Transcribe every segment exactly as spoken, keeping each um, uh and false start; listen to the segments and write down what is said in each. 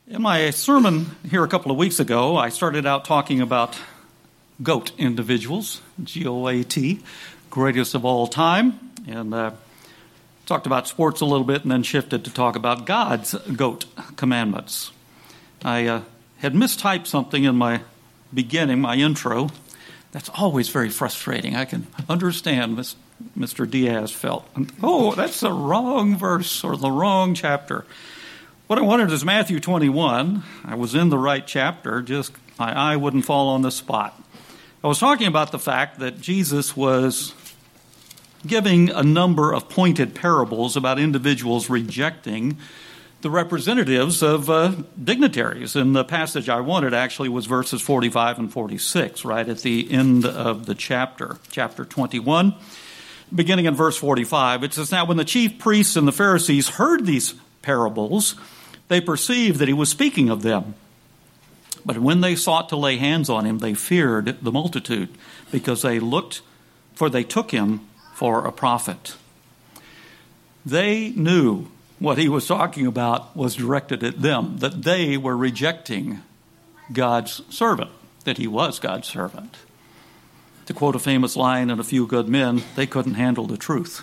In my sermon here a couple of weeks ago, I started out talking about GOAT individuals, G O A T, greatest of all time, and uh, talked about sports a little bit and then shifted to talk about God's GOAT commandments. I uh, had mistyped something in my beginning, my intro. That's always very frustrating. I can understand this, Mister Diaz felt, oh, that's the wrong verse or the wrong chapter. What I wanted is Matthew twenty-one. I was in the right chapter, just my eye wouldn't fall on the spot. I was talking about the fact that Jesus was giving a number of pointed parables about individuals rejecting the representatives of uh, dignitaries. And the passage I wanted actually was verses forty-five and forty-six, right at the end of the chapter, chapter twenty-one. Beginning in verse forty-five, it says, "Now when the chief priests and the Pharisees heard these parables, they perceived that he was speaking of them. But when they sought to lay hands on him, they feared the multitude, because they looked, for they took him for a prophet." They knew what he was talking about was directed at them, that they were rejecting God's servant, that he was God's servant. To quote a famous line in A Few Good Men, they couldn't handle the truth.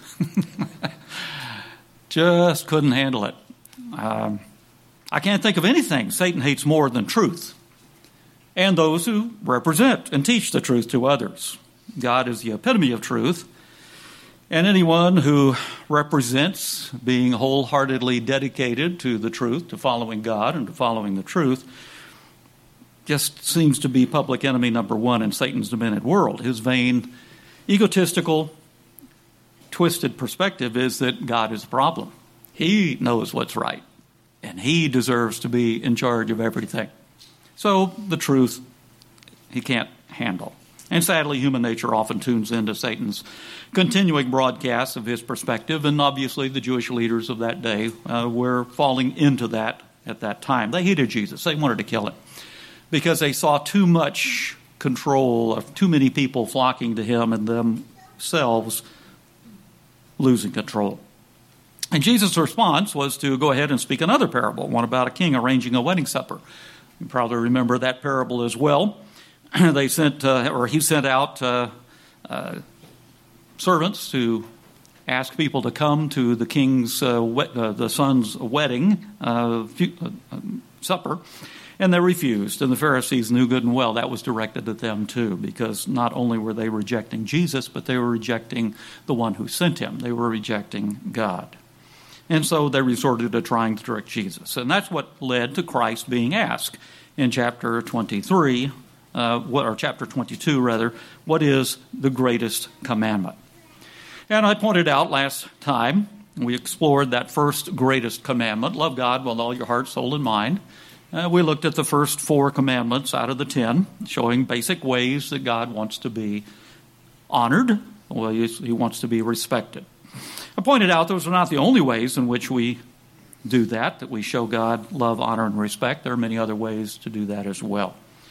Just couldn't handle it. Um, I can't think of anything Satan hates more than truth and those who represent and teach the truth to others. God is the epitome of truth, and anyone who represents being wholeheartedly dedicated to the truth, to following God and to following the truth, just seems to be public enemy number one in Satan's demented world. His vain, egotistical, twisted perspective is that God is the problem. He knows what's right, and he deserves to be in charge of everything. So the truth he can't handle. And sadly, human nature often tunes into Satan's continuing broadcasts of his perspective, and obviously the Jewish leaders of that day uh, were falling into that at that time. They hated Jesus. They wanted to kill him because they saw too much control of too many people flocking to him and themselves losing control. And Jesus' response was to go ahead and speak another parable, one about a king arranging a wedding supper. You probably remember that parable as well. They sent, uh, or he sent out uh, uh, servants to ask people to come to the king's, uh, wed- uh, the son's wedding uh, uh, supper, and they refused. And the Pharisees knew good and well that was directed at them too, because not only were they rejecting Jesus, but they were rejecting the one who sent him. They were rejecting God. And so they resorted to trying to trick Jesus. And that's what led to Christ being asked in chapter twenty-three, uh, what, or chapter twenty-two, rather, what is the greatest commandment? And I pointed out last time, we explored that first greatest commandment, love God with all your heart, soul, and mind. Uh, we looked at the first four commandments out of the ten, showing basic ways that God wants to be honored, ways he wants to be respected. I pointed out those are not the only ways in which we do that, that we show God love, honor, and respect. There are many other ways to do that as well.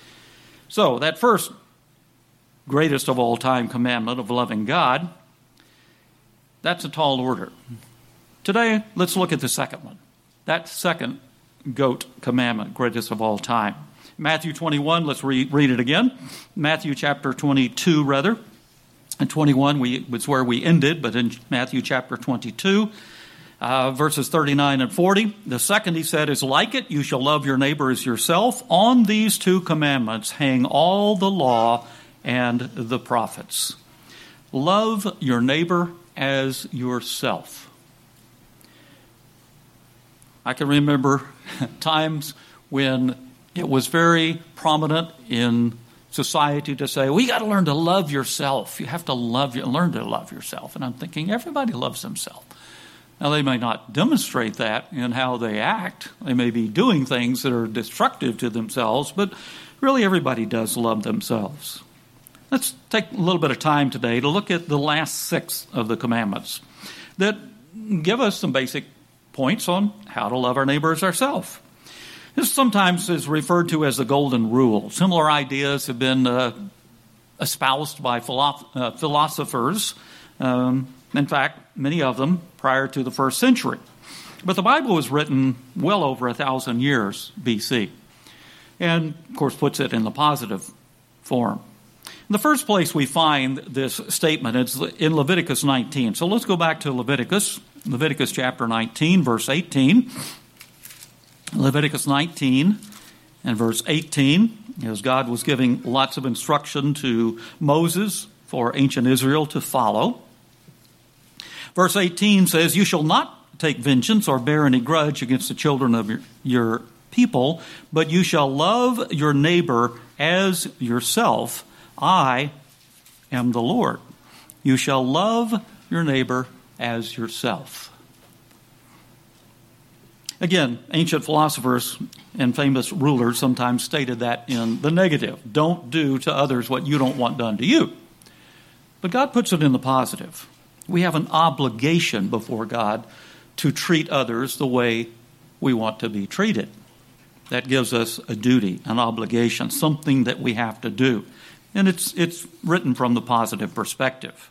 So that first greatest of all time commandment of loving God, that's a tall order. Today, let's look at the second one. That second GOAT commandment, greatest of all time. Matthew twenty-one, let's re- read it again. Matthew chapter twenty-two, rather. And twenty-one we, was where we ended, but in Matthew chapter twenty-two, uh, verses thirty-nine and forty, the second, he said, is like it, you shall love your neighbor as yourself. On these two commandments hang all the law and the prophets. Love your neighbor as yourself. I can remember times when it was very prominent in society to say, well, you got to learn to love yourself. You have to love you, learn to love yourself. And I'm thinking, everybody loves themselves. Now, they may not demonstrate that in how they act. They may be doing things that are destructive to themselves, but really everybody does love themselves. Let's take a little bit of time today to look at the last six of the commandments that give us some basic points on how to love our neighbor as ourselves. This sometimes is referred to as the golden rule. Similar ideas have been uh, espoused by philo- uh, philosophers, um, in fact, many of them prior to the first century. But the Bible was written well over a thousand years B C, and of course puts it in the positive form. In the first place we find this statement, it's in Leviticus nineteen. So let's go back to Leviticus, Leviticus chapter nineteen, verse eighteen. Leviticus nineteen and verse eighteen, as God was giving lots of instruction to Moses for ancient Israel to follow. Verse eighteen says, "You shall not take vengeance or bear any grudge against the children of your, your people, but you shall love your neighbor as yourself. I am the Lord. You shall love your neighbor as yourself." Again, ancient philosophers and famous rulers sometimes stated that in the negative. Don't do to others what you don't want done to you. But God puts it in the positive. We have an obligation before God to treat others the way we want to be treated. That gives us a duty, an obligation, something that we have to do. And it's it's written from the positive perspective.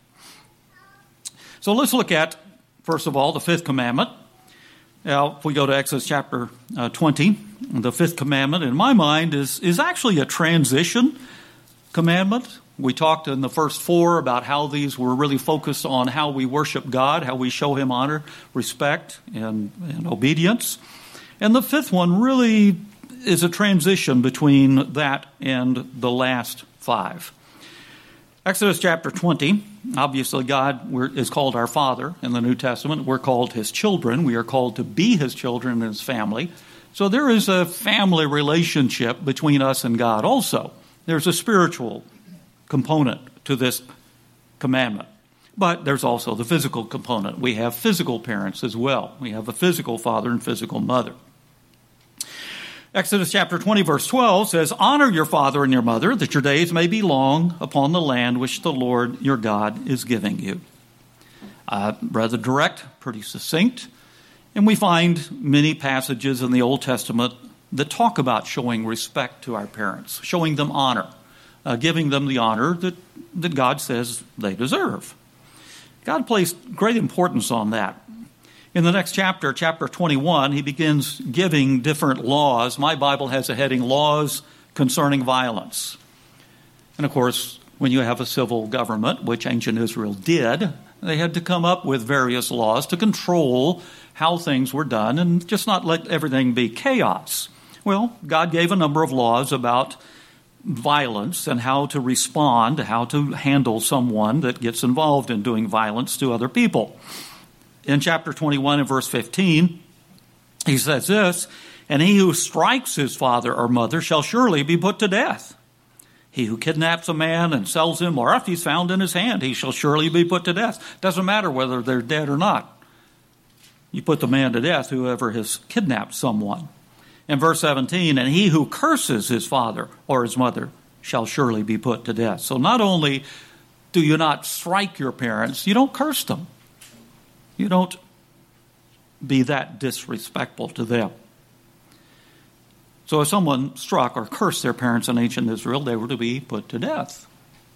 So let's look at, first of all, the fifth commandment. Now, if we go to Exodus chapter uh, twenty, the fifth commandment, in my mind, is, is actually a transition commandment. We talked in the first four about how these were really focused on how we worship God, how we show Him honor, respect, and, and obedience. And the fifth one really is a transition between that and the last five. Exodus chapter twenty, obviously God is called our Father in the New Testament. We're called His children. We are called to be His children and His family. So there is a family relationship between us and God also. There's a spiritual component to this commandment. But there's also the physical component. We have physical parents as well. We have a physical father and physical mother. Exodus chapter twenty, verse twelve says, "Honor your father and your mother, that your days may be long upon the land which the Lord your God is giving you." Uh, rather direct, pretty succinct. And we find many passages in the Old Testament that talk about showing respect to our parents, showing them honor, uh, giving them the honor that, that God says they deserve. God placed great importance on that. In the next chapter, chapter twenty-one, he begins giving different laws. My Bible has a heading, Laws Concerning Violence. And of course, when you have a civil government, which ancient Israel did, they had to come up with various laws to control how things were done and just not let everything be chaos. Well, God gave a number of laws about violence and how to respond, how to handle someone that gets involved in doing violence to other people. In chapter twenty-one and verse fifteen, he says this, "And he who strikes his father or mother shall surely be put to death. He who kidnaps a man and sells him, or if he's found in his hand, he shall surely be put to death." Doesn't matter whether they're dead or not. You put the man to death, whoever has kidnapped someone. In verse seventeen, "And he who curses his father or his mother shall surely be put to death." So not only do you not strike your parents, you don't curse them. You don't be that disrespectful to them. So if someone struck or cursed their parents in ancient Israel, they were to be put to death.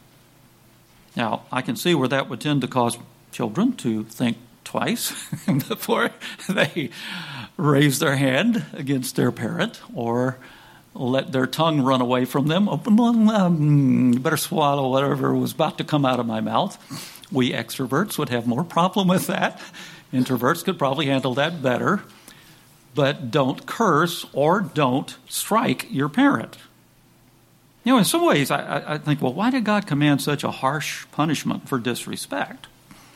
Now, I can see where that would tend to cause children to think twice before they raise their hand against their parent or let their tongue run away from them. Um, you better swallow whatever was about to come out of my mouth. We extroverts would have more problem with that. Introverts could probably handle that better. But don't curse or don't strike your parent. You know, in some ways, I, I think, well, why did God command such a harsh punishment for disrespect?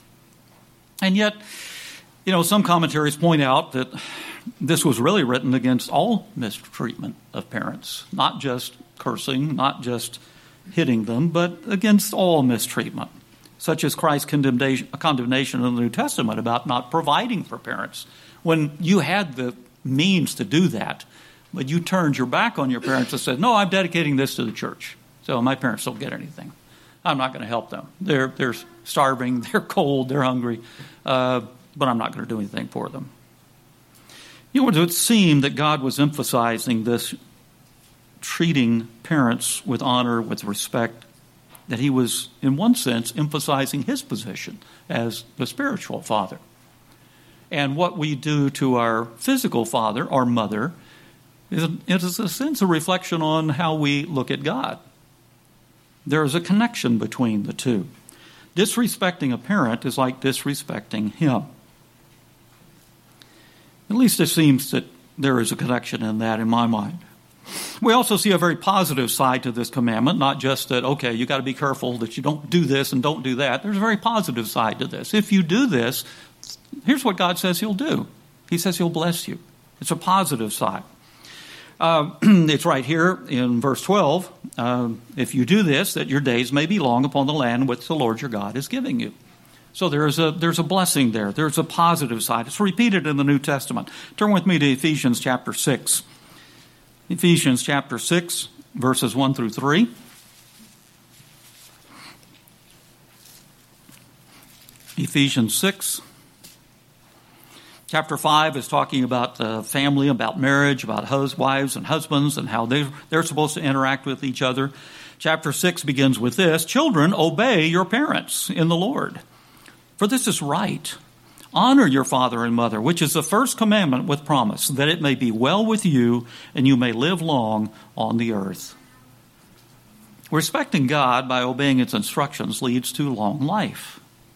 And yet, you know, some commentaries point out that this was really written against all mistreatment of parents, not just cursing, not just hitting them, but against all mistreatment, such as Christ's condemnation, condemnation in the New Testament about not providing for parents. When you had the means to do that, but you turned your back on your parents and said, no, I'm dedicating this to the church, so my parents don't get anything. I'm not going to help them. They're they're starving, they're cold, they're hungry, uh, but I'm not going to do anything for them. You know, it would seem that God was emphasizing this treating parents with honor, with respect, that he was, in one sense, emphasizing his position as the spiritual father. And what we do to our physical father or mother is, it is a sense of reflection on how we look at God. There is a connection between the two. Disrespecting a parent is like disrespecting him. At least it seems that there is a connection in that in my mind. We also see a very positive side to this commandment, not just that, okay, you got to be careful that you don't do this and don't do that. There's a very positive side to this. If you do this, here's what God says he'll do. He says he'll bless you. It's a positive side. Uh, it's right here in verse twelve. Uh, if you do this, that your days may be long upon the land which the Lord your God is giving you. So there's a there's a blessing there. There's a positive side. It's repeated in the New Testament. Turn with me to Ephesians chapter six. Ephesians chapter six, verses one through three. Ephesians six. Chapter five is talking about uh, family, about marriage, about hus- wives and husbands and how they, they're supposed to interact with each other. Chapter six begins with this: Children, obey your parents in the Lord, for this is right. Honor your father and mother, which is the first commandment with promise, that it may be well with you and you may live long on the earth. Respecting God by obeying its instructions leads to long life.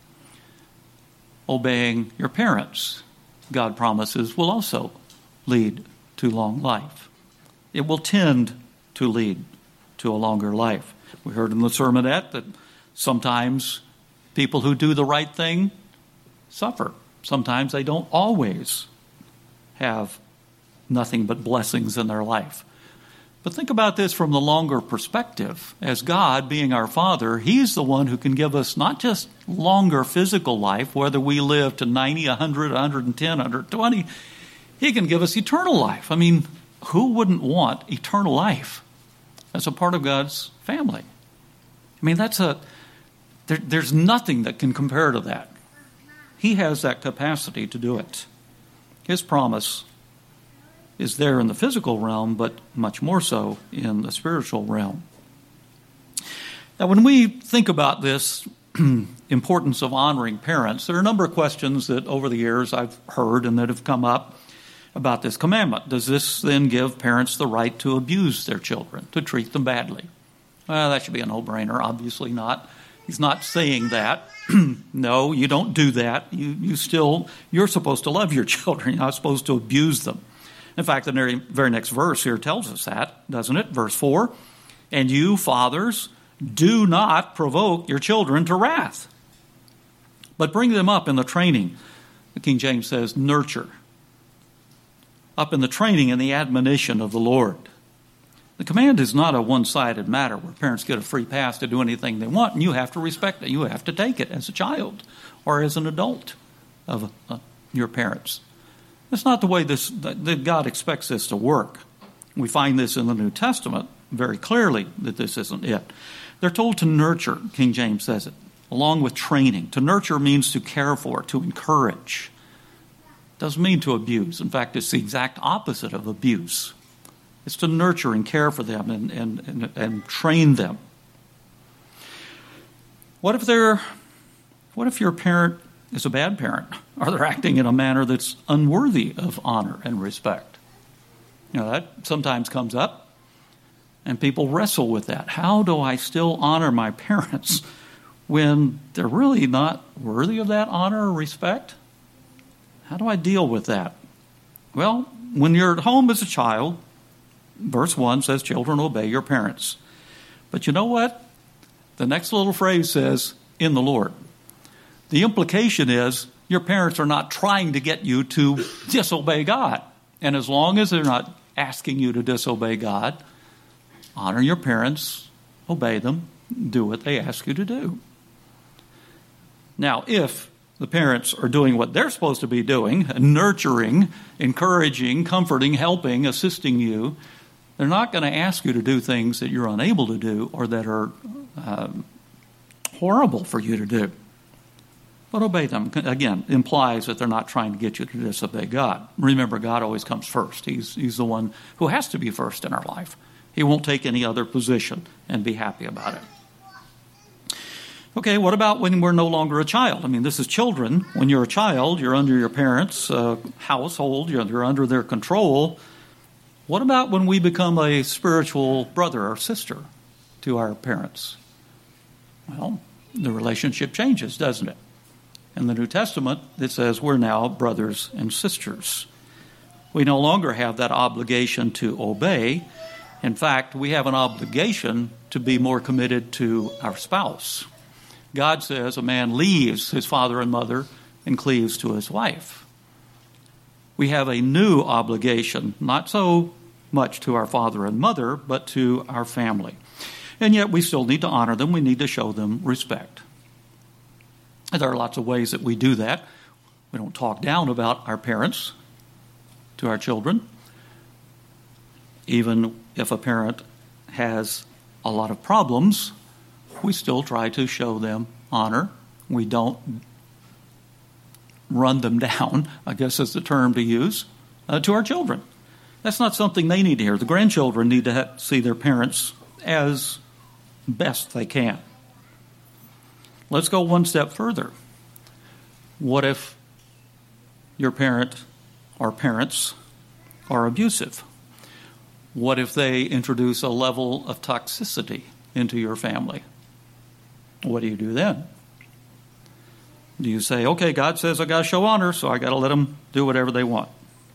Obeying your parents, God promises, will also lead to long life. It will tend to lead to a longer life. We heard in the sermonette that sometimes people who do the right thing suffer. Sometimes they don't always have nothing but blessings in their life. But think about this from the longer perspective. As God, being our Father, He's the one who can give us not just longer physical life, whether we live to ninety, one hundred, one hundred ten, one hundred twenty. He can give us eternal life. I mean, who wouldn't want eternal life as a part of God's family? I mean, that's a there, there's nothing that can compare to that. He has that capacity to do it. His promise is there in the physical realm, but much more so in the spiritual realm. Now, when we think about this importance of honoring parents, there are a number of questions that over the years I've heard and that have come up about this commandment. Does this then give parents the right to abuse their children, to treat them badly? Well, that should be a no-brainer. Obviously not. He's not saying that. No, you don't do that. You you still, you're supposed to love your children. You're not supposed to abuse them. In fact, the very, very next verse here tells us that, doesn't it? Verse four, and you, fathers, do not provoke your children to wrath, but bring them up in the training. The King James says nurture. Up in the training and the admonition of the Lord. The command is not a one-sided matter where parents get a free pass to do anything they want, and you have to respect it. You have to take it as a child or as an adult of uh, your parents. That's not the way this that God expects this to work. We find this in the New Testament very clearly that this isn't it. They're told to nurture, King James says it, along with training. To nurture means to care for, to encourage. Doesn't mean to abuse. In fact, it's the exact opposite of abuse. It's to nurture and care for them and, and, and, and train them. What if they're, what if your parent is a bad parent? Or they're acting in a manner that's unworthy of honor and respect? You know, that sometimes comes up, and people wrestle with that. How do I still honor my parents when they're really not worthy of that honor or respect? How do I deal with that? Well, when you're at home as a child, verse one says, children, obey your parents. But you know what? The next little phrase says, in the Lord. The implication is your parents are not trying to get you to disobey God. And as long as they're not asking you to disobey God, honor your parents, obey them, do what they ask you to do. Now, if the parents are doing what they're supposed to be doing, nurturing, encouraging, comforting, helping, assisting you, they're not going to ask you to do things that you're unable to do or that are um, horrible for you to do. But obey them, again, implies that they're not trying to get you to disobey God. Remember, God always comes first. He's, he's the one who has to be first in our life. He won't take any other position and be happy about it. Okay, what about when we're no longer a child? I mean, this is children. When you're a child, you're under your parents' uh, household, you're, you're under their control. What about when we become a spiritual brother or sister to our parents? Well, the relationship changes, doesn't it? In the New Testament, it says we're now brothers and sisters. We no longer have that obligation to obey. In fact, we have an obligation to be more committed to our spouse. God says a man leaves his father and mother and cleaves to his wife. We have a new obligation, not so much to our father and mother, but to our family. And yet we still need to honor them. We need to show them respect. And there are lots of ways that we do that. We don't talk down about our parents to our children. Even if a parent has a lot of problems, we still try to show them honor. We don't run them down, I guess is the term to use, uh, to our children. That's not something they need to hear. The grandchildren need to ha- see their parents as best they can. Let's go one step further. What if your parent or parents are abusive? What if they introduce a level of toxicity into your family? What do you do then? Do you say, okay, God says I got to show honor, so I got to let them do whatever they want?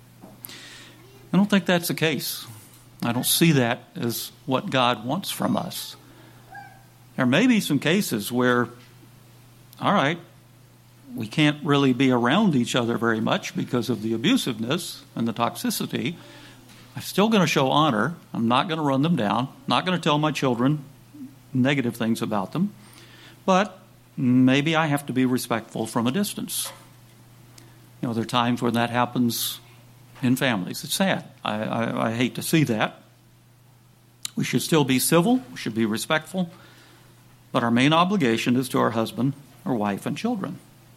I don't think that's the case. I don't see that as what God wants from us. There may be some cases where, all right, we can't really be around each other very much because of the abusiveness and the toxicity. I'm still going to show honor. I'm not going to run them down. I'm not going to tell my children negative things about them. But maybe I have to be respectful from a distance. You know, there are times when that happens in families. It's sad. I, I, I hate to see that. We should still be civil. We should be respectful. But our main obligation is to our husband or wife and children.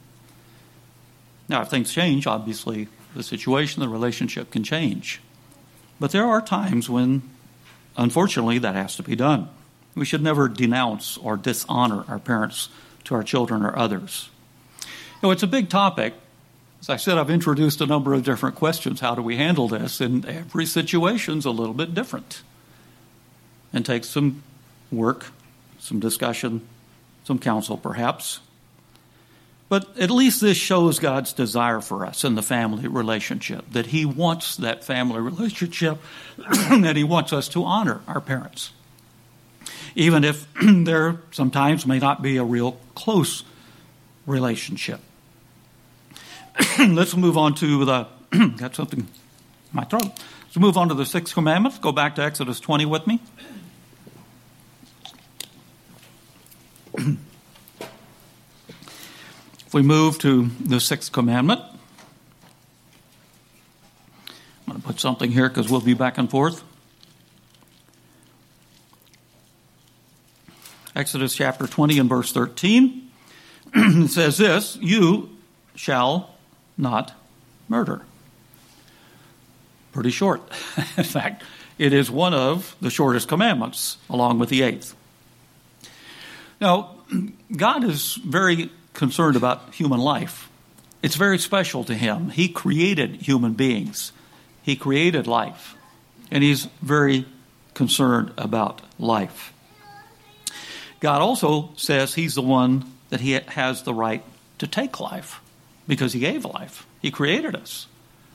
Now, if things change, obviously, the situation, the relationship can change. But there are times when, unfortunately, that has to be done. We should never denounce or dishonor our parents to our children or others. You know, it's a big topic. As I said, I've introduced a number of different questions. How do we handle this? And every situation's a little bit different. And takes some work, some discussion, some counsel perhaps. But at least this shows God's desire for us in the family relationship, that He wants that family relationship, that He wants us to honor our parents. Even if there sometimes may not be a real close relationship. Let's move on to the, got something in my throat. Let's move on to the sixth commandment. Go back to Exodus twenty with me. If we move to the sixth commandment, I'm going to put something here because we'll be back and forth. Exodus chapter twenty and verse thirteen. It says this, you shall not murder. Pretty short. In fact, it is one of the shortest commandments, along with the eighth. Now, God is very concerned about human life. It's very special to Him. He created human beings. He created life. And He's very concerned about life. God also says He's the one that He has the right to take life because He gave life. He created us.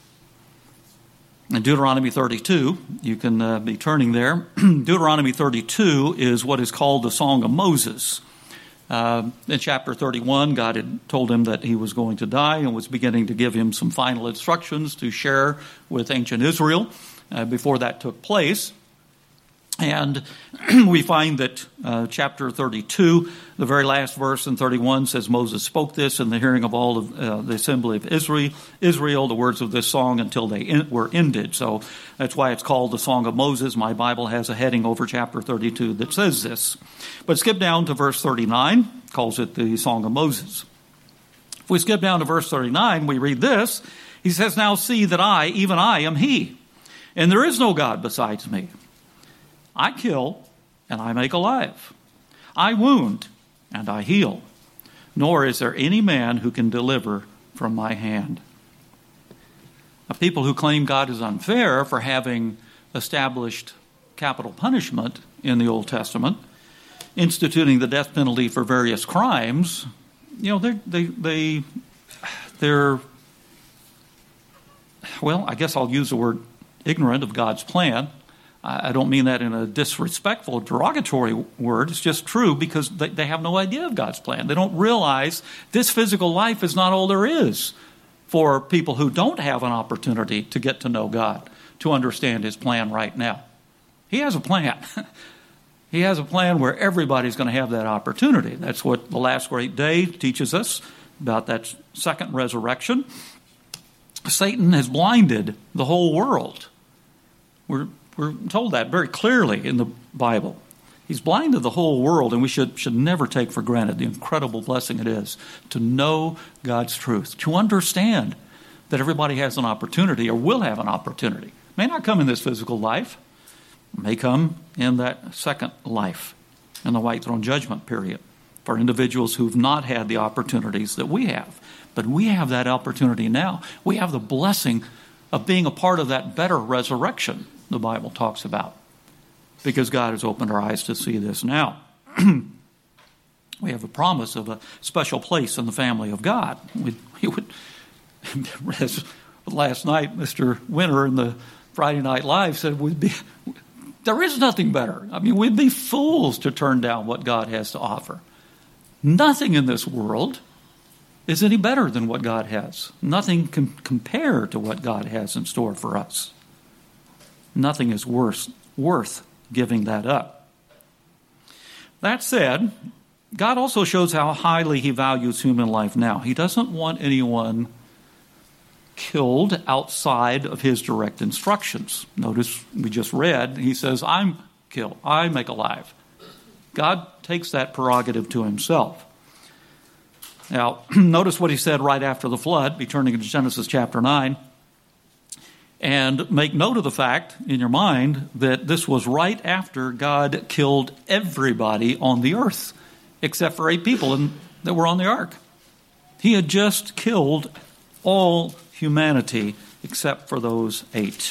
In Deuteronomy thirty-two, you can uh, be turning there. Deuteronomy thirty-two is what is called the Song of Moses. Uh, in chapter thirty-one, God had told him that he was going to die and was beginning to give him some final instructions to share with ancient Israel uh, before that took place. And we find that uh, chapter thirty-two, the very last verse in thirty-one says, Moses spoke this in the hearing of all of uh, the assembly of Israel, Israel, the words of this song until they in, were ended. So that's why it's called the Song of Moses. My Bible has a heading over chapter thirty-two that says this. But skip down to verse thirty-nine, calls it the Song of Moses. If we skip down to verse thirty-nine, we read this. He says, now see that I, even I, am He, and there is no God besides me. I kill, and I make alive. I wound, and I heal. nor is there any man who can deliver from my hand. Now, people who claim God is unfair for having established capital punishment in the Old Testament, instituting the death penalty for various crimes, you know, they're, they, they, they're, well, I guess I'll use the word ignorant of God's plan. I don't mean that in a disrespectful, derogatory word. It's just true because they, they have no idea of God's plan. They don't realize this physical life is not all there is for people who don't have an opportunity to get to know God, to understand his plan right now. He has a plan. He has a plan where everybody's going to have that opportunity. That's what the last great day teaches us about that second resurrection. Satan has blinded the whole world. We're We're told that very clearly in the Bible. He's blinded the whole world, and we should, should never take for granted the incredible blessing it is to know God's truth, to understand that everybody has an opportunity or will have an opportunity. May not come in this physical life, may come in that second life, in the white throne judgment period, for individuals who've not had the opportunities that we have. But we have that opportunity now. We have the blessing of being a part of that better resurrection the Bible talks about, because God has opened our eyes to see this now. We have a promise of a special place in the family of God. We, we would, as last night, Mister Winter in the Friday Night Live said, we'd be, there is nothing better. I mean, we'd be fools to turn down what God has to offer. Nothing in this world is any better than what God has. Nothing can compare to what God has in store for us. Nothing is worse, worth giving that up. That said, God also shows how highly he values human life now. He doesn't want anyone killed outside of his direct instructions. Notice we just read, he says, I'm kill, I make alive. God takes that prerogative to himself. Now, notice what he said right after the flood. Be turning to Genesis chapter nine. And make note of the fact in your mind that this was right after God killed everybody on the earth, except for eight people in, that were on the ark. He had just killed all humanity except for those eight,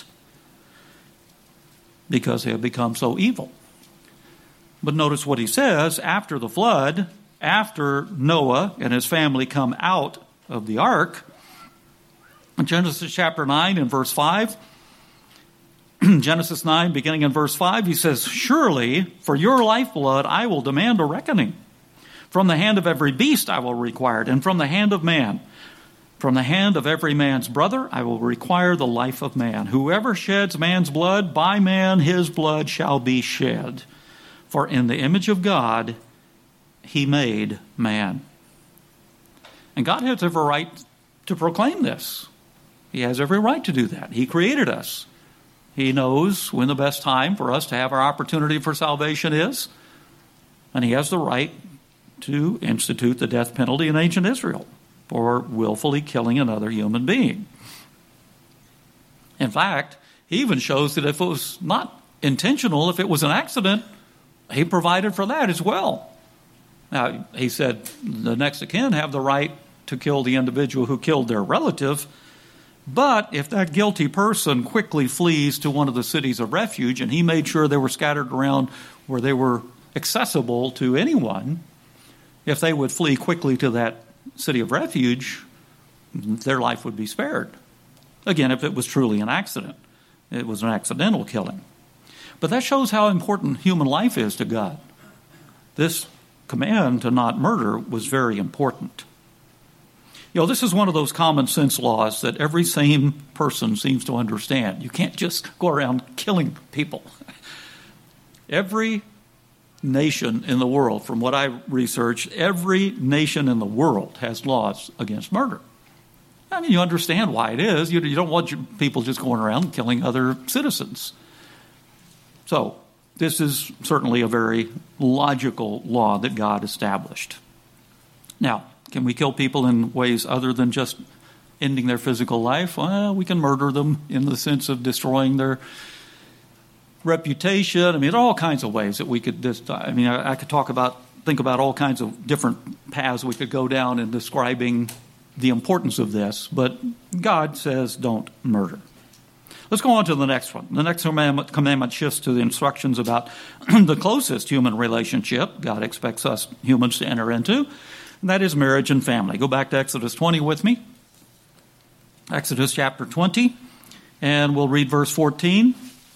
because they had become so evil. But notice what he says after the flood, after Noah and his family come out of the ark. In Genesis chapter nine and verse five, Genesis nine, beginning in verse five, he says, surely for your lifeblood I will demand a reckoning. From the hand of every beast I will require it, and from the hand of man. From the hand of every man's brother I will require the life of man. Whoever sheds man's blood, by man his blood shall be shed. For in the image of God he made man. And God has every right to proclaim this. He has every right to do that. He created us. He knows when the best time for us to have our opportunity for salvation is. And he has the right to institute the death penalty in ancient Israel for willfully killing another human being. In fact, he even shows that if it was not intentional, if it was an accident, he provided for that as well. Now, he said the next of kin have the right to kill the individual who killed their relative. But if that guilty person quickly flees to one of the cities of refuge, and he made sure they were scattered around where they were accessible to anyone, if they would flee quickly to that city of refuge, their life would be spared. Again, if it was truly an accident. It was an accidental killing. But that shows how important human life is to God. This command to not murder was very important. You know, this is one of those common sense laws that every sane person seems to understand. You can't just go around killing people. Every nation in the world, from what I researched, every nation in the world has laws against murder. I mean, you understand why it is. You, you don't want your people just going around killing other citizens. So, this is certainly a very logical law that God established. Now, can we kill people in ways other than just ending their physical life? Well, we can murder them in the sense of destroying their reputation. I mean, there are all kinds of ways that we could just, I mean, I, I could talk about think about all kinds of different paths we could go down in describing the importance of this, but God says don't murder. Let's go on to the next one. The next commandment, commandment shifts to the instructions about the closest human relationship God expects us humans to enter into, and that is marriage and family. Go back to Exodus twenty with me. Exodus chapter twenty, and we'll read verse fourteen.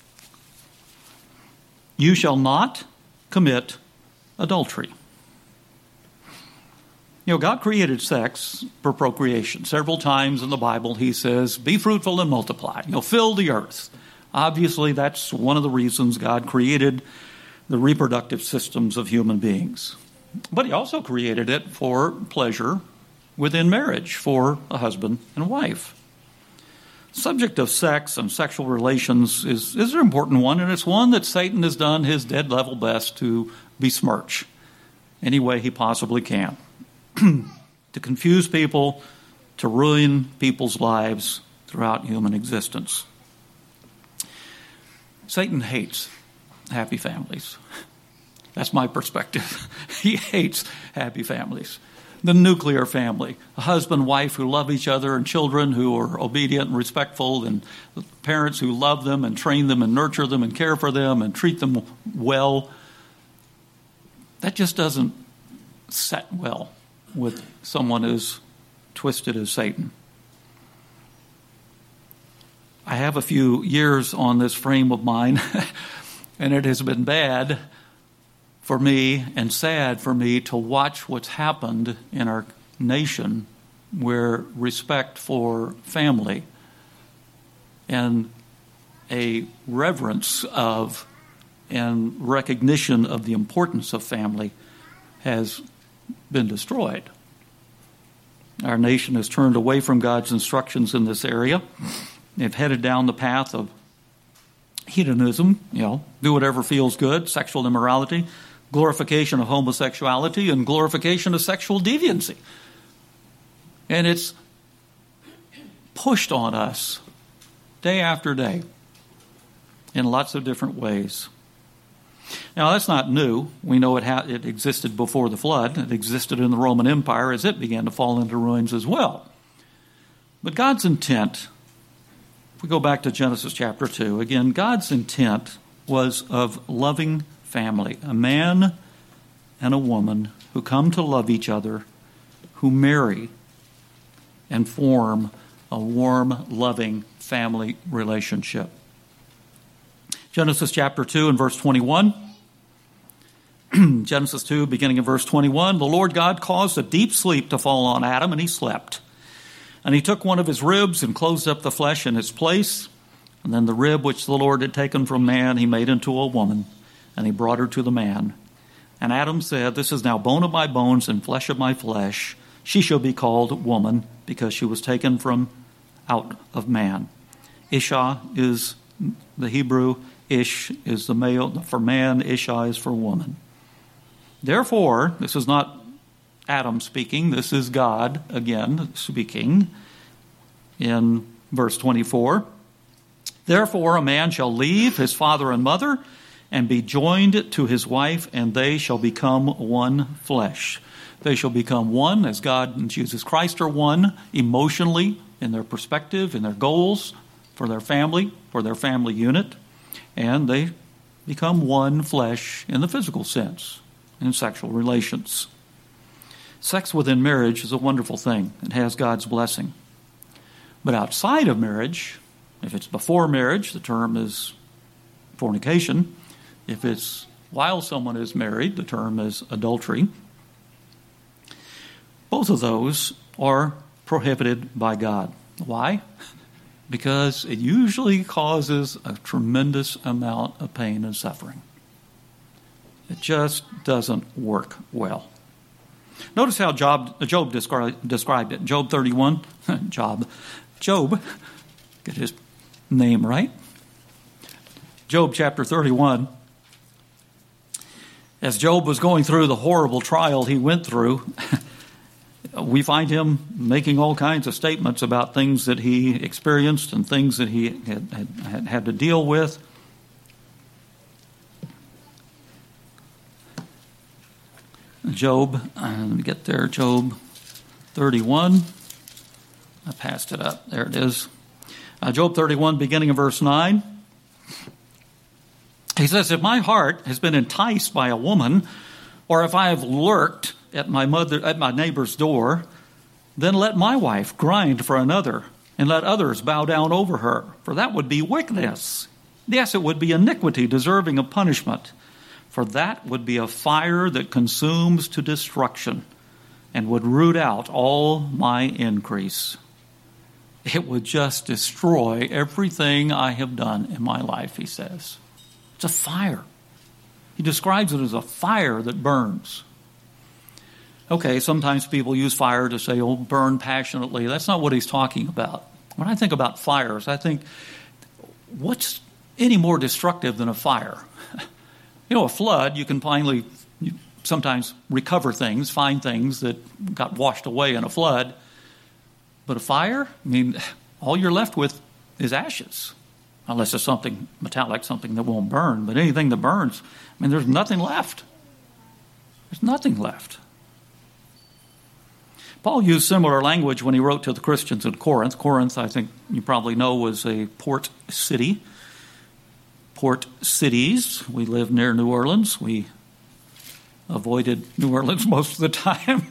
You shall not commit adultery. You know, God created sex for procreation. Several times in the Bible, he says, be fruitful and multiply. You know, fill the earth. Obviously, that's one of the reasons God created the reproductive systems of human beings. But he also created it for pleasure within marriage, for a husband and wife. The subject of sex and sexual relations is, is an important one, and it's one that Satan has done his dead level best to besmirch any way he possibly can. To confuse people, to ruin people's lives throughout human existence. Satan hates happy families. That's my perspective. He hates happy families. The nuclear family, a husband, wife who love each other, and children who are obedient and respectful, and parents who love them and train them and nurture them and care for them and treat them well. That just doesn't set well with someone as twisted as Satan. I have a few years on this frame of mine, and it has been bad for me and sad for me to watch what's happened in our nation where respect for family and a reverence of and recognition of the importance of family has been destroyed. Our nation has turned away from God's instructions in this area. They've headed down the path of hedonism, you know, do whatever feels good, sexual immorality, glorification of homosexuality, and glorification of sexual deviancy. And it's pushed on us day after day in lots of different ways. Now, that's not new. We know it, ha- it existed before the flood. It existed in the Roman Empire as it began to fall into ruins as well. But God's intent, if we go back to Genesis chapter two, again, God's intent was of loving family, a man and a woman who come to love each other, who marry and form a warm, loving family relationship. Genesis chapter two and verse twenty-one. Genesis two, beginning in verse twenty-one. The Lord God caused a deep sleep to fall on Adam, and he slept. And he took one of his ribs and closed up the flesh in its place. And then the rib which the Lord had taken from man, he made into a woman, and he brought her to the man. And Adam said, this is now bone of my bones and flesh of my flesh. She shall be called woman, because she was taken from out of man. Isha is the Hebrew. Ish is the male. For man, Isha is for woman. Therefore, this is not Adam speaking. This is God, again, speaking in verse twenty-four. Therefore, a man shall leave his father and mother and be joined to his wife, and they shall become one flesh. They shall become one as God and Jesus Christ are one emotionally, in their perspective, in their goals, for their family, for their family unit. And they become one flesh in the physical sense, in sexual relations. Sex within marriage is a wonderful thing. It has God's blessing. But outside of marriage, if it's before marriage, the term is fornication. If it's while someone is married, the term is adultery. Both of those are prohibited by God. Why? Because it usually causes a tremendous amount of pain and suffering. It just doesn't work well. Notice how Job, Job described, described it. Job thirty-one, Job, Job, get his name right. Job chapter thirty-one. As Job was going through the horrible trial he went through, we find him making all kinds of statements about things that he experienced and things that he had, had, had to deal with. Job, uh, let me get there, Job thirty-one. I passed it up. There it is. Uh, Job thirty-one, beginning of verse nine. He says, if my heart has been enticed by a woman, or if I have lurked at my mother at my neighbor's door, then let my wife grind for another, and let others bow down over her, for that would be wickedness. Yes, it would be iniquity deserving of punishment, for that would be a fire that consumes to destruction and would root out all my increase. It would just destroy everything I have done in my life, he says. It's a fire. He describes it as a fire that burns. Okay, sometimes people use fire to say, oh, burn passionately. That's not what he's talking about. When I think about fires, I think, what's any more destructive than a fire? You know, a flood, you can finally you sometimes recover things, find things that got washed away in a flood. But a fire, I mean, all you're left with is ashes, unless it's something metallic, something that won't burn. But anything that burns, I mean, there's nothing left. There's nothing left. Paul used similar language when he wrote to the Christians in Corinth. Corinth, I think you probably know, was a port city. Port cities. We live near New Orleans. We avoided New Orleans most of the time.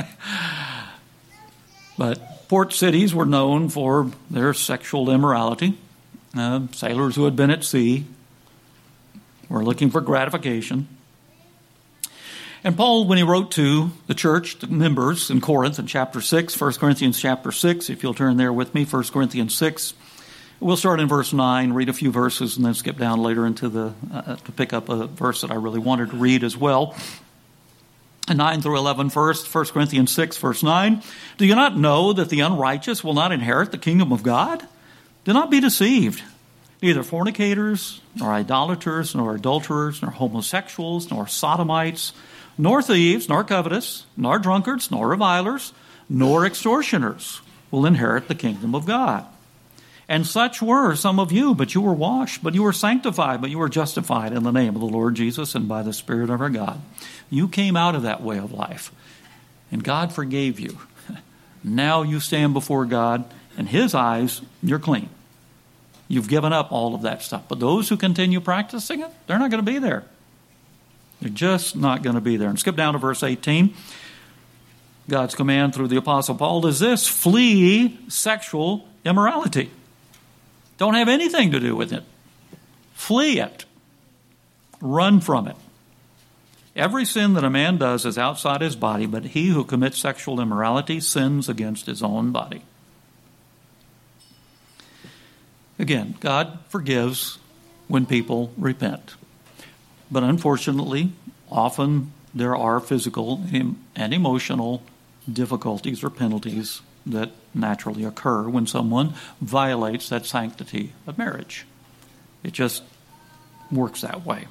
But port cities were known for their sexual immorality. Uh, sailors who had been at sea were looking for gratification. And Paul, when he wrote to the church, the members in Corinth in chapter six, First Corinthians chapter six, if you'll turn there with me, First Corinthians six, we'll start in verse nine, read a few verses, and then skip down later into the, uh, to pick up a verse that I really wanted to read as well. And nine through eleven first, First Corinthians six, verse nine. Do you not know that the unrighteous will not inherit the kingdom of God? Do not be deceived. Neither fornicators, nor idolaters, nor adulterers, nor homosexuals, nor sodomites, nor thieves, nor covetous, nor drunkards, nor revilers, nor extortioners will inherit the kingdom of God. And such were some of you, but you were washed, but you were sanctified, but you were justified in the name of the Lord Jesus and by the Spirit of our God. You came out of that way of life, and God forgave you. Now you stand before God, in His eyes, you're clean. You've given up all of that stuff. But those who continue practicing it, they're not going to be there. They're just not going to be there. And skip down to verse eighteen. God's command through the Apostle Paul is this: flee sexual immorality. Don't have anything to do with it. Flee it. Run from it. Every sin that a man does is outside his body, but he who commits sexual immorality sins against his own body. Again, God forgives when people repent. But unfortunately, often there are physical and emotional difficulties or penalties that naturally occur when someone violates that sanctity of marriage. It just works that way.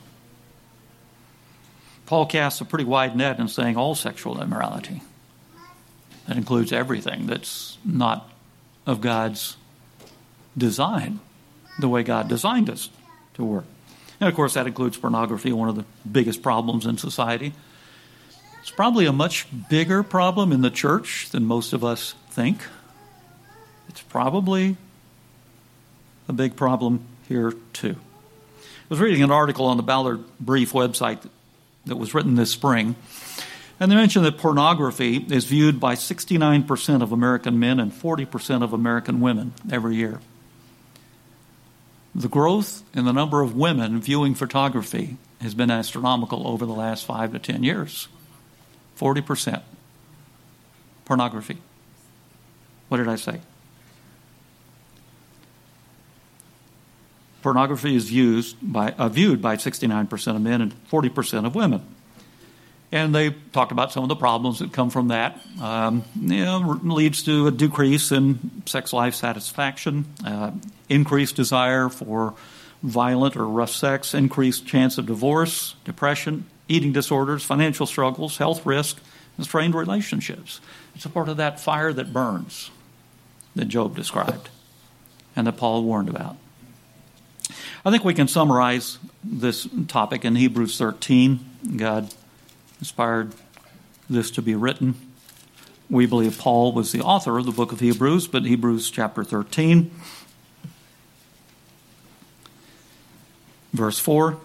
Paul casts a pretty wide net in saying all sexual immorality. That includes everything that's not of God's design, the way God designed us to work. And, of course, that includes pornography, one of the biggest problems in society. It's probably a much bigger problem in the church than most of us think. It's probably a big problem here, too. I was reading an article on the Ballard Brief website that was written this spring, and they mentioned that pornography is viewed by sixty-nine percent of American men and forty percent of American women every year. The growth in the number of women viewing photography has been astronomical over the last five to ten years. forty percent. Pornography. What did I say? Pornography is used by, uh, viewed by sixty-nine percent of men and forty percent of women. And they talked about some of the problems that come from that. Um, you know, leads to a decrease in sex life satisfaction, uh, increased desire for violent or rough sex, increased chance of divorce, depression, eating disorders, financial struggles, health risk, and strained relationships. It's a part of that fire that burns that Job described and that Paul warned about. I think we can summarize this topic in Hebrews thirteen. God inspired this to be written. We believe Paul was the author of the book of Hebrews, but Hebrews chapter thirteen, verse four.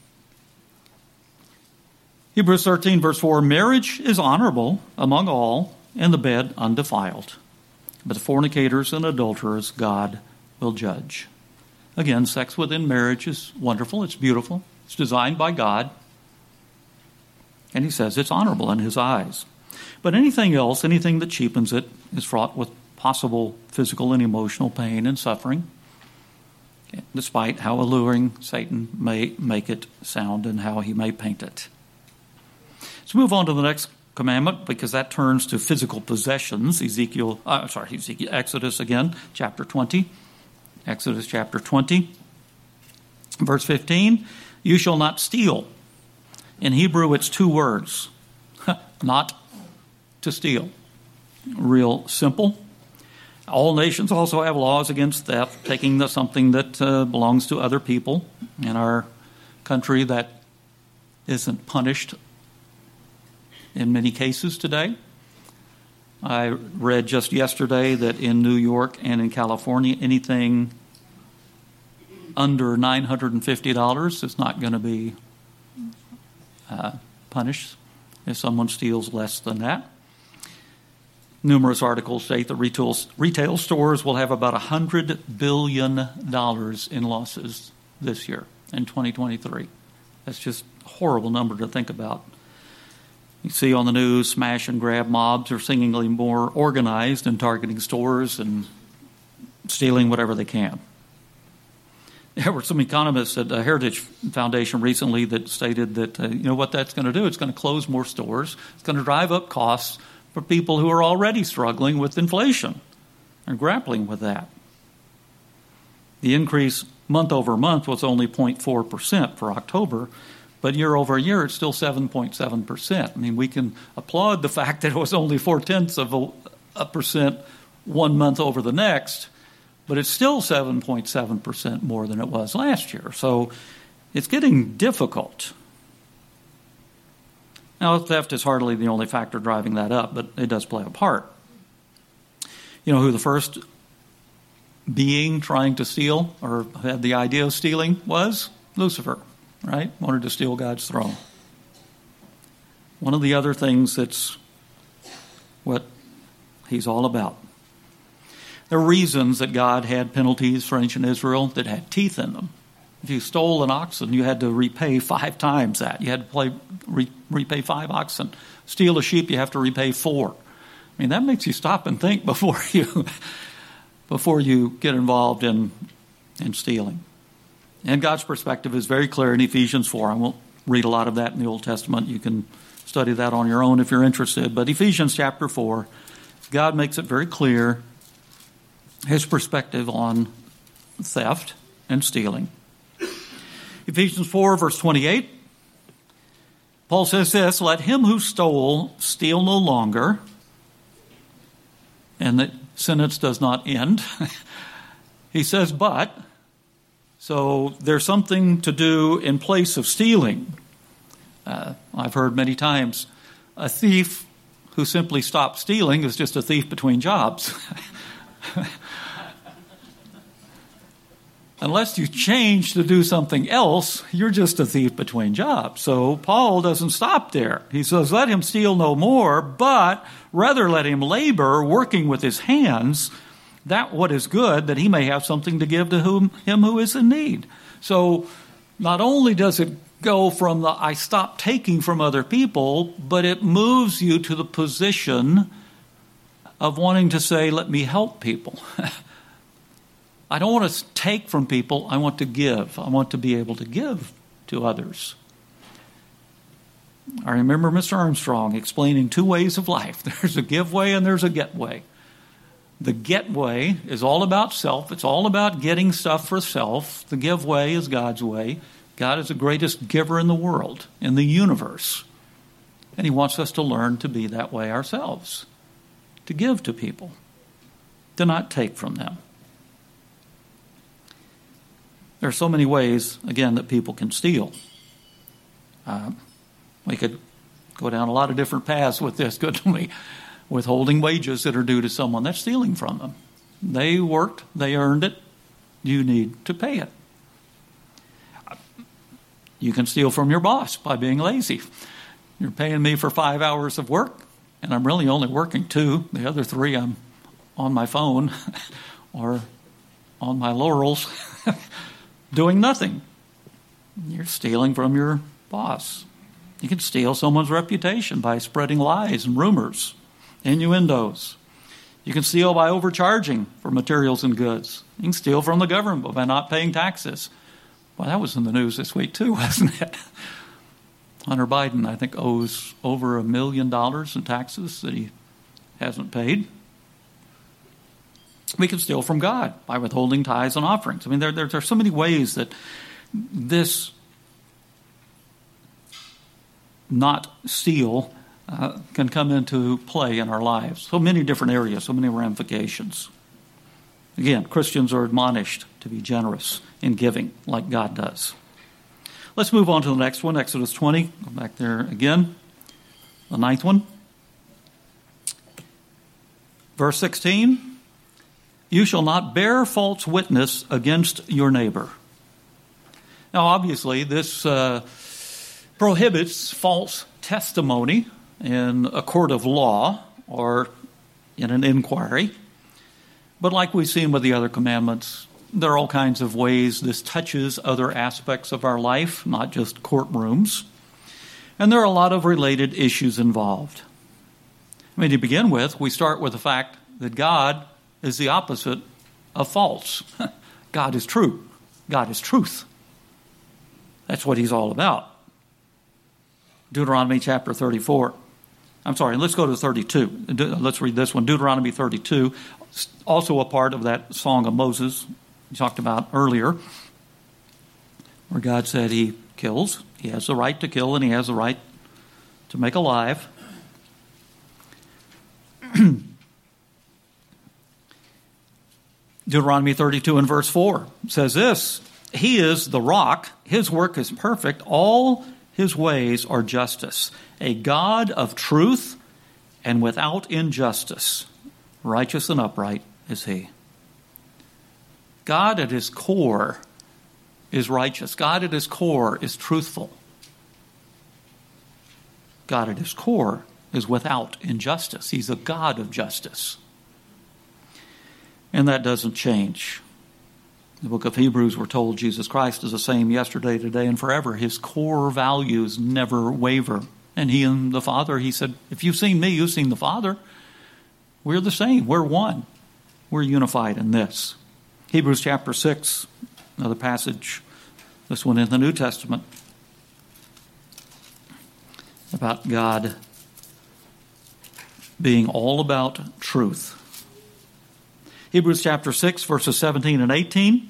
Hebrews thirteen, verse four, marriage is honorable among all, and the bed undefiled. But fornicators and adulterers God will judge. Again, sex within marriage is wonderful. It's beautiful. It's designed by God. And he says it's honorable in his eyes. But anything else, anything that cheapens it, is fraught with possible physical and emotional pain and suffering, despite how alluring Satan may make it sound and how he may paint it. Let's move on to the next commandment, because that turns to physical possessions. Ezekiel, uh, sorry, Ezekiel, Exodus again, chapter twenty. Exodus chapter twenty, verse fifteen. You shall not steal. In Hebrew, it's two words. Not to steal. Real simple. All nations also have laws against theft, taking the, something that uh, belongs to other people. In our country, that isn't punished in many cases today. I read just yesterday that in New York and in California, anything under nine hundred fifty dollars is not going to be uh, punished if someone steals less than that. Numerous articles state that retail, retail stores will have about one hundred billion dollars in losses this year, in twenty twenty-three. That's just a horrible number to think about. You see on the news, smash and grab mobs are seemingly more organized in targeting stores and stealing whatever they can. There were some economists at the Heritage Foundation recently that stated that, uh, you know what that's going to do? It's going to close more stores. It's going to drive up costs for people who are already struggling with inflation and grappling with that. The increase month over month was only zero point four percent for October, but year over year it's still seven point seven percent. I mean, we can applaud the fact that it was only four-tenths of a, a percent one month over the next, but it's still seven point seven percent more than it was last year. So it's getting difficult. Now, theft is hardly the only factor driving that up, but it does play a part. You know who the first being trying to steal or had the idea of stealing was? Lucifer, right? Wanted to steal God's throne. One of the other things that's what he's all about. There are reasons that God had penalties for ancient Israel that had teeth in them. If you stole an oxen, you had to repay five times that. You had to play, re, repay five oxen. Steal a sheep, you have to repay four. I mean, that makes you stop and think before you before you get involved in, in stealing. And God's perspective is very clear in Ephesians four. I won't read a lot of that in the Old Testament. You can study that on your own if you're interested. But Ephesians chapter four, God makes it very clear his perspective on theft and stealing. Ephesians four, verse twenty-eight, Paul says this, let him who stole steal no longer, and the sentence does not end. He says, but, so there's something to do in place of stealing. Uh, I've heard many times, a thief who simply stops stealing is just a thief between jobs. Unless you change to do something else, you're just a thief between jobs. So Paul doesn't stop there. He says, let him steal no more, but rather let him labor, working with his hands, that what is good, that he may have something to give to whom, him who is in need. So not only does it go from the I stop taking from other people, but it moves you to the position of wanting to say, let me help people. I don't want to take from people. I want to give. I want to be able to give to others. I remember Mister Armstrong explaining two ways of life. There's a give way and there's a get way. The get way is all about self. It's all about getting stuff for self. The give way is God's way. God is the greatest giver in the world, in the universe. And he wants us to learn to be that way ourselves, to give to people, to not take from them. There are so many ways, again, that people can steal. Uh, we could go down a lot of different paths with this, couldn't we? Withholding wages that are due to someone. That's stealing from them. They worked, they earned it. You need to pay it. You can steal from your boss by being lazy. You're paying me for five hours of work, and I'm really only working two. The other three, I'm on my phone or on my laurels doing nothing. You're stealing from your boss. You can steal someone's reputation by spreading lies and rumors, innuendos. You can steal by overcharging for materials and goods. You can steal from the government by not paying taxes. Well, that was in the news this week too, wasn't it? Hunter Biden, I think, owes over a million dollars in taxes that he hasn't paid. We can steal from God by withholding tithes and offerings. I mean, there, there, there are so many ways that this not steal uh, can come into play in our lives. So many different areas, so many ramifications. Again, Christians are admonished to be generous in giving like God does. Let's move on to the next one, Exodus twenty. Go back there again. The ninth one. Verse sixteen. You shall not bear false witness against your neighbor. Now, obviously, this uh, prohibits false testimony in a court of law or in an inquiry. But like we've seen with the other commandments, there are all kinds of ways this touches other aspects of our life, not just courtrooms. And there are a lot of related issues involved. I mean, to begin with, we start with the fact that God is the opposite of false. God is true. God is truth. That's what he's all about. Deuteronomy chapter thirty-four. I'm sorry, let's go to thirty-two. Let's read this one. Deuteronomy thirty-two, also a part of that Song of Moses we talked about earlier, where God said he kills. He has the right to kill and he has the right to make alive. Deuteronomy thirty-two and verse four says this, he is the rock, his work is perfect, all his ways are justice, a God of truth and without injustice. Righteous and upright is he. God at his core is righteous. God at his core is truthful. God at his core is without injustice. He's a God of justice. And that doesn't change. In the book of Hebrews, we're told Jesus Christ is the same yesterday, today, and forever. His core values never waver. And he and the Father, he said, if you've seen me, you've seen the Father. We're the same. We're one. We're unified in this. Hebrews chapter six, another passage, this one in the New Testament, about God being all about truth. Hebrews chapter six, verses seventeen and eighteen.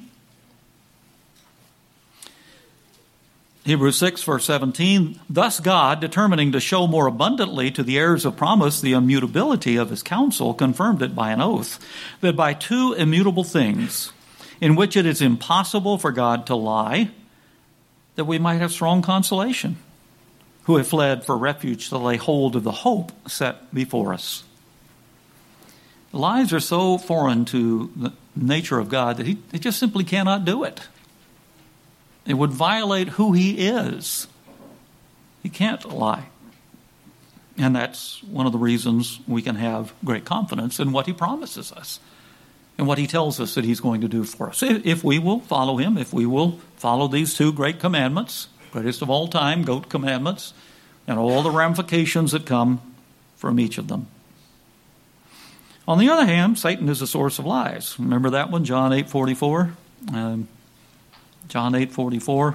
Hebrews six, verse seventeen, thus God, determining to show more abundantly to the heirs of promise the immutability of his counsel, confirmed it by an oath, that by two immutable things, in which it is impossible for God to lie, that we might have strong consolation, who have fled for refuge to lay hold of the hope set before us. Lies are so foreign to the nature of God that he, he just simply cannot do it. It would violate who he is. He can't lie. And that's one of the reasons we can have great confidence in what he promises us and what he tells us that he's going to do for us. If we will follow him, if we will follow these two great commandments, greatest of all time, goat commandments, and all the ramifications that come from each of them. On the other hand, Satan is a source of lies. Remember that one, John eight forty-four? Um, John eight forty-four.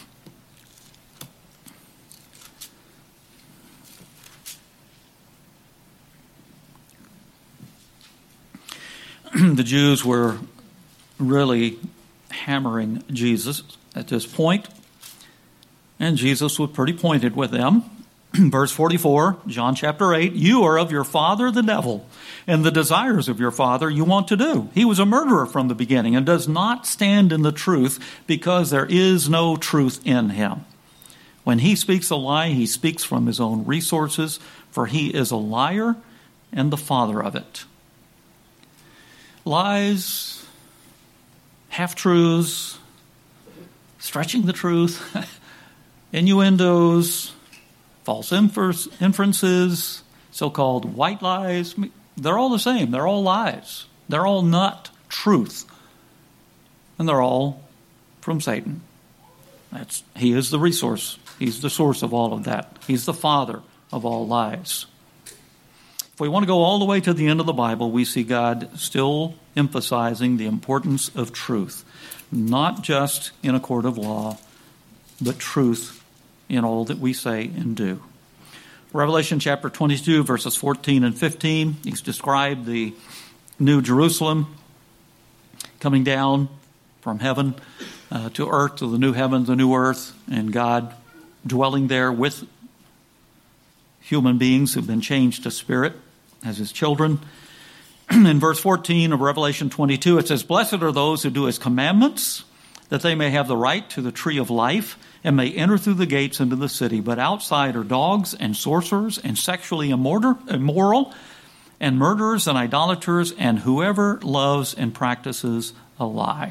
The Jews were really hammering Jesus at this point, and Jesus was pretty pointed with them. Verse forty-four, John chapter eight, you are of your father the devil, and the desires of your father you want to do. He was a murderer from the beginning and does not stand in the truth because there is no truth in him. When he speaks a lie, he speaks from his own resources, for he is a liar and the father of it. Lies, half-truths, stretching the truth, innuendos, false inferences, so-called white lies, they're all the same. They're all lies. They're all not truth. And they're all from Satan. That's, he is the resource. He's the source of all of that. He's the father of all lies. If we want to go all the way to the end of the Bible, we see God still emphasizing the importance of truth, not just in a court of law, but truth in all that we say and do. Revelation chapter twenty-two, verses fourteen and fifteen, he's described the New Jerusalem coming down from heaven uh, to earth, to the new heaven, the new earth, and God dwelling there with human beings who've been changed to spirit as his children. In verse fourteen of Revelation twenty-two, it says, "Blessed are those who do his commandments, that they may have the right to the tree of life and may enter through the gates into the city. But outside are dogs and sorcerers and sexually immoral and murderers and idolaters and whoever loves and practices a lie."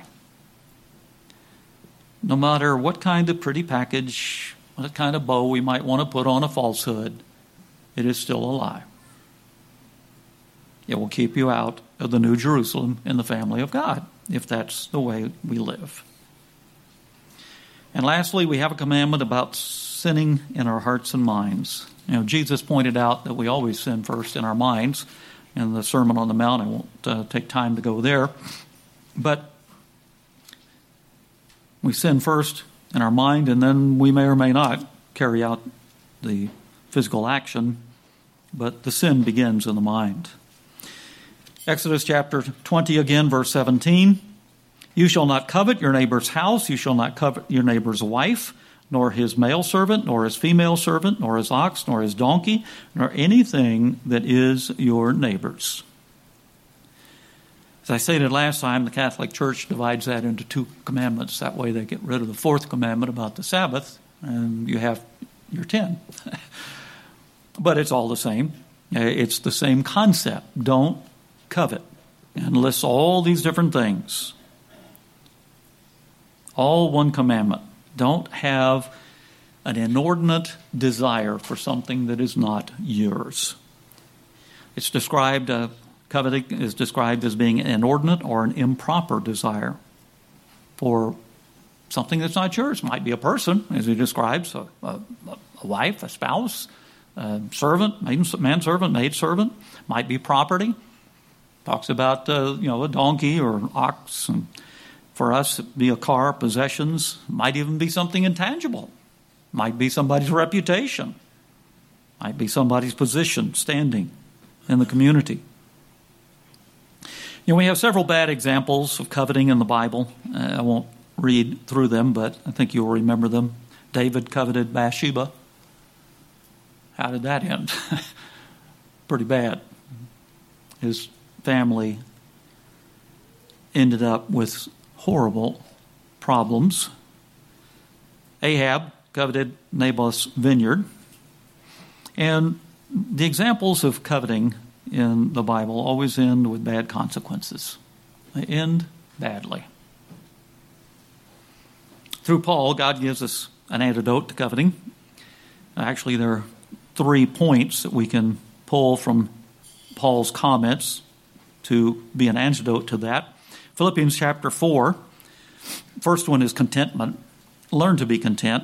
No matter what kind of pretty package, what kind of bow we might want to put on a falsehood, it is still a lie. It will keep you out of the New Jerusalem and the family of God, if that's the way we live. And lastly, we have a commandment about sinning in our hearts and minds. You know, Jesus pointed out that we always sin first in our minds. In the Sermon on the Mount, I won't uh, take time to go there. But we sin first in our mind, and then we may or may not carry out the physical action, but the sin begins in the mind. Exodus chapter twenty again, verse seventeen. "You shall not covet your neighbor's house, you shall not covet your neighbor's wife, nor his male servant, nor his female servant, nor his ox, nor his donkey, nor anything that is your neighbor's." As I stated last time, the Catholic Church divides that into two commandments. That way they get rid of the fourth commandment about the Sabbath, and you have your ten. But it's all the same. It's the same concept. Don't covet. And lists all these different things. All one commandment. Don't have an inordinate desire for something that is not yours. It's described, uh, coveting is described as being an inordinate or an improper desire for something that's not yours. It might be a person, as he describes, a, a, a wife, a spouse, a servant, manservant, maidservant. Might be property. Talks about, uh, you know, a donkey or an ox. And for us, it'd be a car, possessions. Might even be something intangible. Might be somebody's reputation. Might be somebody's position, standing in the community. You know, we have several bad examples of coveting in the Bible. Uh, I won't read through them, but I think you'll remember them. David coveted Bathsheba. How did that end? Pretty bad. His family ended up with horrible problems. Ahab coveted Naboth's vineyard. And the examples of coveting in the Bible always end with bad consequences. They end badly. Through Paul, God gives us an antidote to coveting. Actually, there are three points that we can pull from Paul's comments to be an antidote to that. Philippians chapter four. First one is contentment. Learn to be content.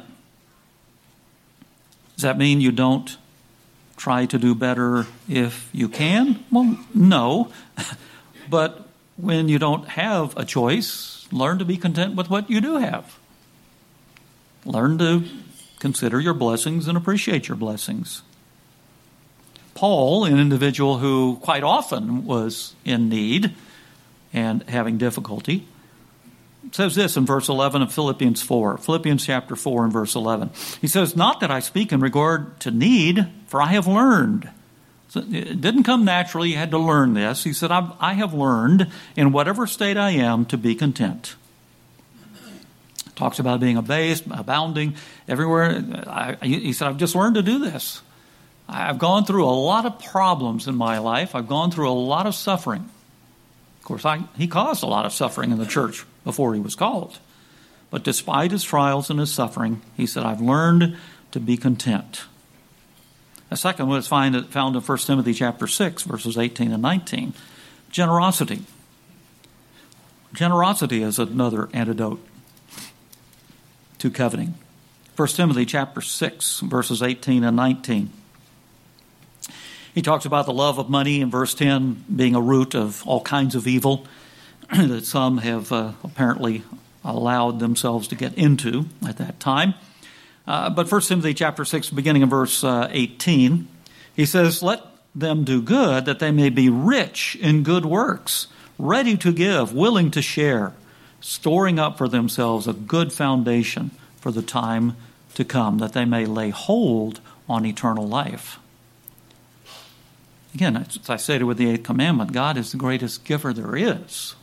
Does that mean you don't try to do better if you can? Well, no. But when you don't have a choice, learn to be content with what you do have. Learn to consider your blessings and appreciate your blessings. Paul, an individual who quite often was in need and having difficulty, says this in verse eleven of Philippians four. Philippians chapter four and verse eleven. He says, "Not that I speak in regard to need, for I have learned." So it didn't come naturally. You had to learn this. He said, I have learned in whatever state I am to be content. Talks about being abased, abounding, everywhere. I, he said, I've just learned to do this. I've gone through a lot of problems in my life. I've gone through a lot of suffering. Of course, I, he caused a lot of suffering in the church before he was called. But despite his trials and his suffering, he said, I've learned to be content. A second one is found in First Timothy chapter six, verses eighteen and nineteen. Generosity. Generosity is another antidote to coveting. First Timothy chapter six, verses eighteen and nineteen. He talks about the love of money in verse ten being a root of all kinds of evil that some have uh, apparently allowed themselves to get into at that time. Uh, but First Timothy chapter six, beginning in verse uh, eighteen, he says, let them do good, that they may be rich in good works, ready to give, willing to share, storing up for themselves a good foundation for the time to come, that they may lay hold on eternal life. Again, as I stated with the eighth commandment, God is the greatest giver there is.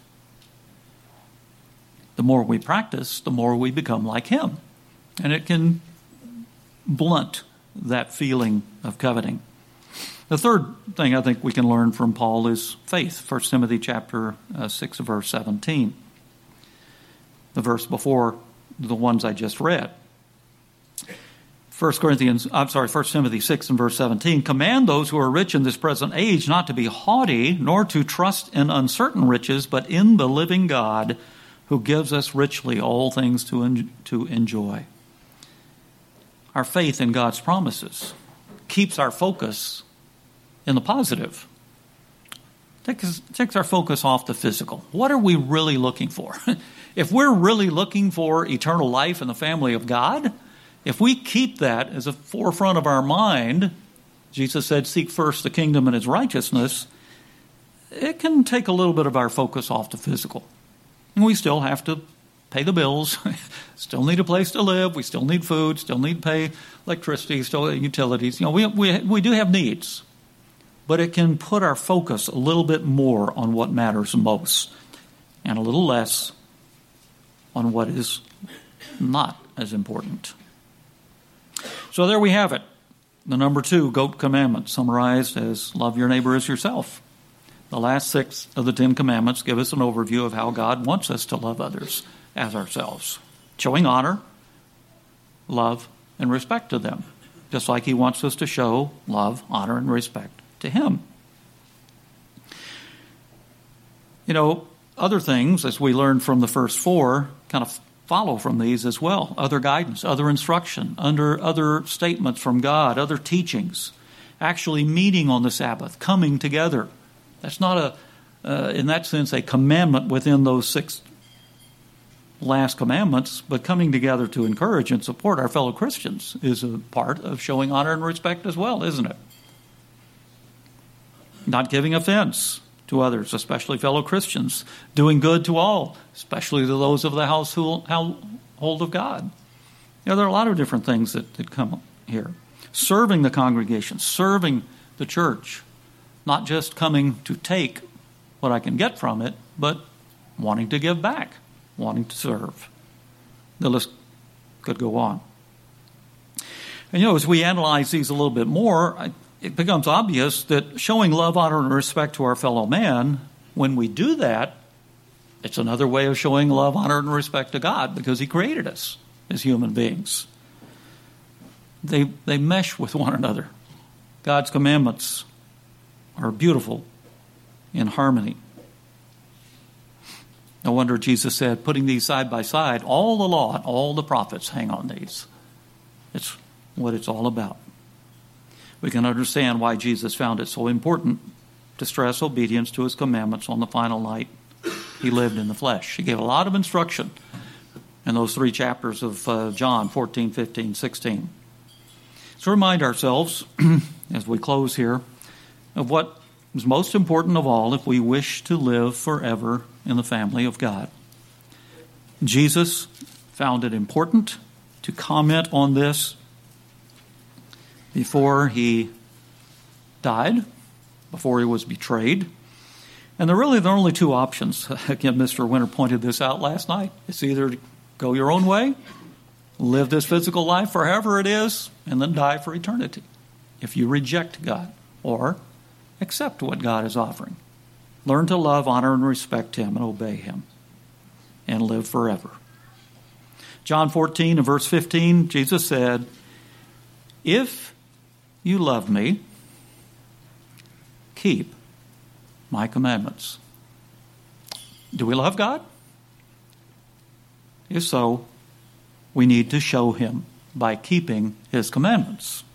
The more we practice, the more we become like him. And it can blunt that feeling of coveting. The third thing I think we can learn from Paul is faith. First Timothy chapter uh, six, verse seventeen. The verse before the ones I just read. First Corinthians, I'm sorry, First Timothy six and verse seventeen. Command those who are rich in this present age not to be haughty, nor to trust in uncertain riches, but in the living God, who gives us richly all things to en- to enjoy. Our faith in God's promises keeps our focus in the positive. Takes, takes our focus off the physical. What are we really looking for? If we're really looking for eternal life in the family of God, if we keep that as a forefront of our mind, Jesus said, seek first the kingdom and his righteousness, it can take a little bit of our focus off the physical. And we still have to pay the bills, still need a place to live, we still need food, still need to pay electricity, still utilities. You know, we, we, we do have needs. But it can put our focus a little bit more on what matters most and a little less on what is not as important. So there we have it. The number two GOAT commandment, summarized as love your neighbor as yourself. The last six of the Ten Commandments give us an overview of how God wants us to love others as ourselves, showing honor, love, and respect to them, just like he wants us to show love, honor, and respect to him. You know, other things, as we learned from the first four, kind of follow from these as well. Other guidance, other instruction, under other statements from God, other teachings, actually meeting on the Sabbath, coming together. That's not a, uh, in that sense, a commandment within those six last commandments, but coming together to encourage and support our fellow Christians is a part of showing honor and respect as well, isn't it? Not giving offense to others, especially fellow Christians. Doing good to all, especially to those of the household of God. You know, there are a lot of different things that, that come here. Serving the congregation, serving the church. Not just coming to take what I can get from it, but wanting to give back, wanting to serve. The list could go on. And, you know, as we analyze these a little bit more, I, it becomes obvious that showing love, honor, and respect to our fellow man, when we do that, it's another way of showing love, honor, and respect to God, because he created us as human beings. They, they mesh with one another. God's commandments are beautiful in harmony. No wonder Jesus said, putting these side by side, all the law and all the prophets hang on these. It's what it's all about. We can understand why Jesus found it so important to stress obedience to his commandments on the final night he lived in the flesh. He gave a lot of instruction in those three chapters of uh, John, fourteen, fifteen, sixteen. So remind ourselves, as we close here, of what is most important of all if we wish to live forever in the family of God. Jesus found it important to comment on this before he died, before he was betrayed. And there really there are only two options. Again, Mister Winter pointed this out last night. It's either go your own way, live this physical life for however it is, and then die for eternity if you reject God, or accept what God is offering. Learn to love, honor, and respect Him and obey Him and live forever. John fourteen and verse fifteen, Jesus said, "If you love me, keep my commandments." Do we love God? If so, we need to show Him by keeping His commandments.